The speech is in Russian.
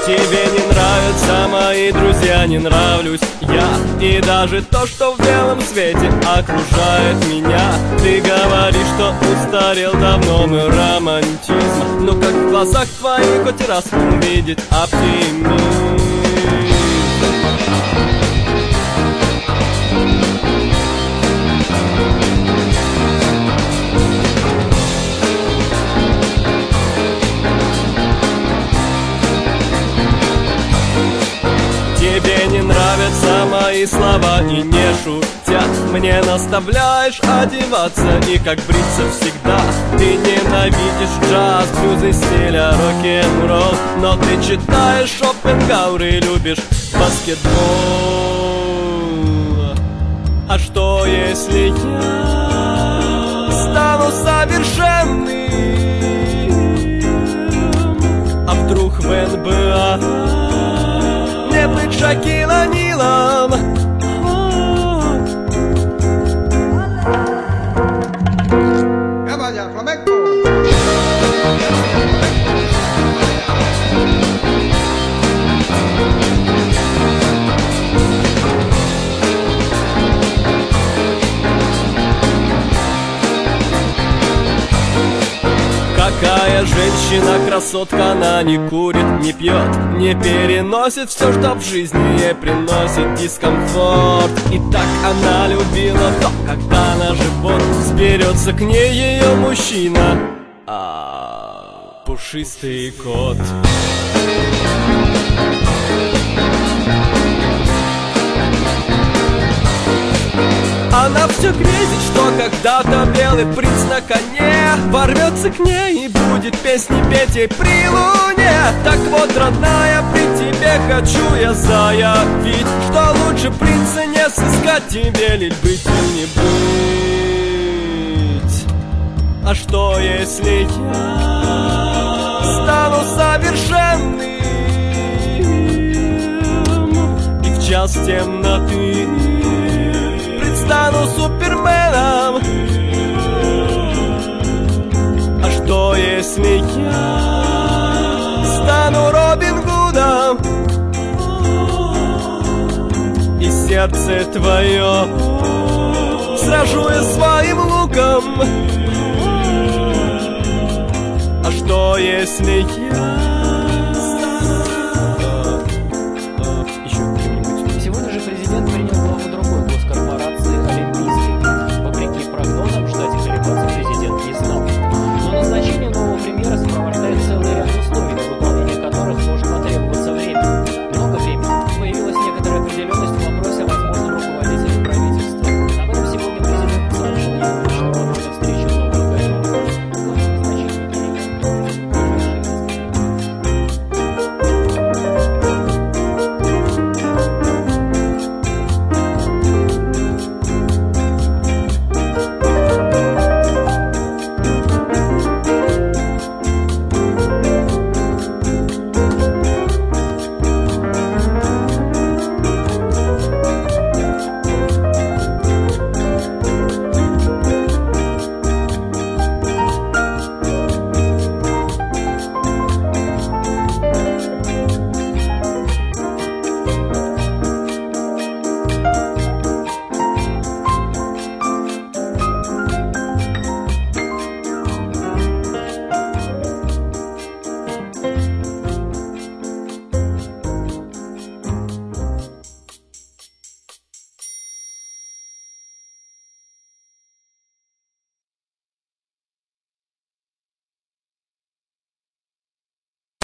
Тебе не нравятся мои друзья, не нравлюсь я. И даже то, что в белом свете окружает меня. Ты говоришь, что устарел давно мой романтизм, но как в глазах твоих хоть раз увидеть оптимизм. Тебе не нравятся мои слова и не шутят. Мне наставляешь одеваться и как бриться всегда. Ты ненавидишь джаз, блюзы стиля рок-н-ролл, но ты читаешь Шопенгауэр и любишь баскетбол. А что если я стану совершенным? А вдруг в НБА мне быть Шакил О'Нилом? Какая женщина, красотка, она не курит, не пьет, не переносит все, что в жизни ей приносит дискомфорт. И так она любила то, когда на живот сберется к ней ее мужчина, пушистый кот. Она все грезит, что когда-то белый принц на коне ворвется к ней и будет песни петь ей при луне. Так вот, родная, при тебе хочу я заявить, что лучше принца не сыскать, тебе лишь быть или не быть. А что если я стану совершенным и в час темноты стану суперменом? А что если я стану Робин Гудом и сердце твое сражу я своим луком? А что если я